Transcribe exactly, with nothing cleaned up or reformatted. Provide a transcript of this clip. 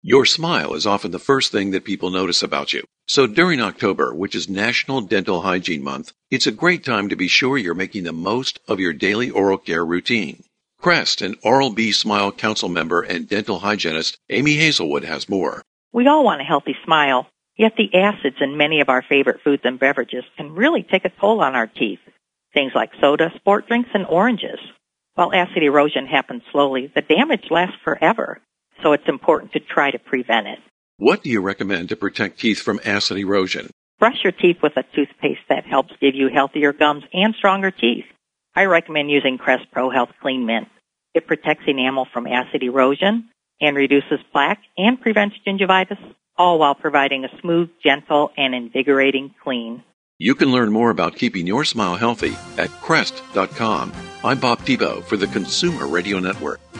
Your smile is often the first thing that people notice about you. So during October, which is National Dental Hygiene Month, it's a great time to be sure you're making the most of your daily oral care routine. Crest, an Oral-B Smile Council member and dental hygienist, Amy Hazelwood, has more. We all want a healthy smile, yet the acids in many of our favorite foods and beverages can really take a toll on our teeth. Things like soda, sport drinks, and oranges. While acid erosion happens slowly, the damage lasts forever, so it's important to try to prevent it. What do you recommend to protect teeth from acid erosion? Brush your teeth with a toothpaste that helps give you healthier gums and stronger teeth. I recommend using Crest Pro Health Clean Mint. It protects enamel from acid erosion and reduces plaque and prevents gingivitis, all while providing a smooth, gentle, and invigorating clean. You can learn more about keeping your smile healthy at crest dot com. I'm Bob Tebow for the Consumer Radio Network.